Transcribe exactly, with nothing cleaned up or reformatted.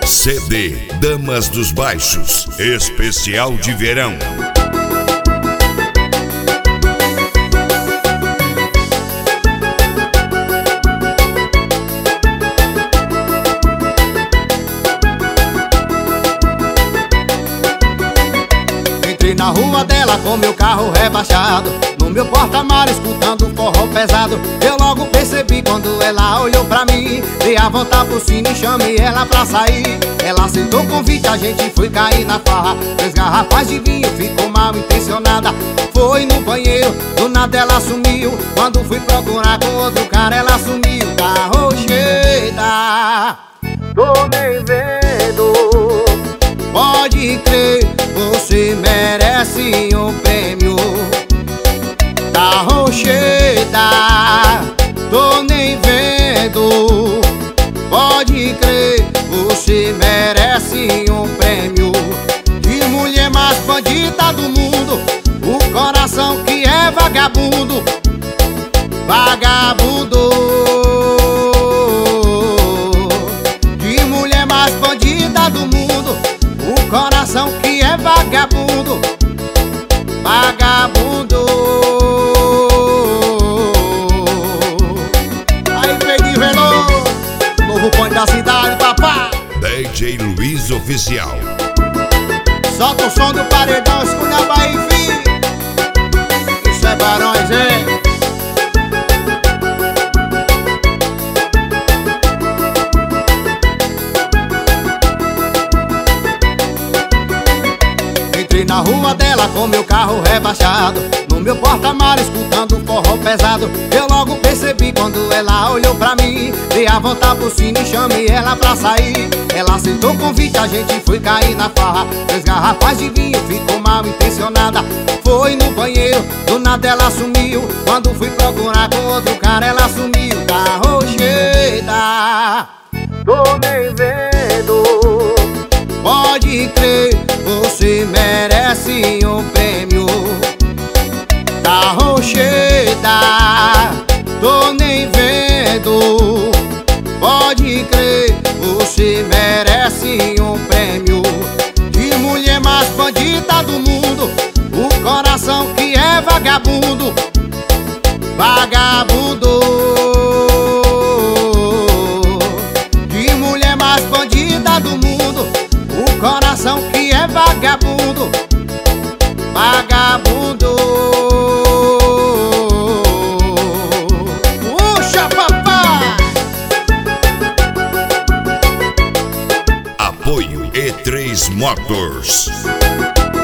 C D Damas dos Baixos, especial de verão. Entrei na rua dela com meu carro rebaixado, no meu porta-malas escutando um forró pesado. Eu logo percebi quando ela olhou pra mim, dei a volta por cima e chamei ela pra sair. Ela aceitou o convite, a gente foi cair na farra. Três garrafas de vinho, ficou mal intencionada. Foi no banheiro, do nada ela sumiu. Quando fui procurar com outro cara, ela sumiu. Tá rocheda, tô nem vendo. Pode crer, você merece um prêmio. Tá rocheda, tô nem vendo. Pode crer, você merece um prêmio. De mulher mais bandida do mundo, o coração que é vagabundo. Vagabundo. De mulher mais bandida do mundo, o coração que é vagabundo. Vagabundo. Aí, Pedro Veloso, novo ponto da cidade, papá. D J Luiz Oficial. Solta o som do paredão, escuta a Bahia, filho. Isso é Barões, hein? Entrei na rua dela com meu carro rebaixado, no meu porta-malas escutando um forró pesado. Eu logo percebi quando ela olhou pra mim, dei a volta por cima e chamei ela pra sair. Ela aceitou o convite, a gente foi cair na farra. Três garrafas de vinho, ficou mal intencionada. Foi no banheiro, do nada ela sumiu. Quando fui procurar com outro cara, ela sumiu. Tá rocheda, tô nem vendo. Pode crer, você merece um prêmio. Tá rocheda, tô nem vendo. Pode crer, você merece um prêmio. De mulher mais bandida do mundo, o coração que é vagabundo. Vagabundo. De mulher mais bandida do mundo, o coração que é vagabundo. Vagabundo. Puxa, papai. Apoio E três Motors.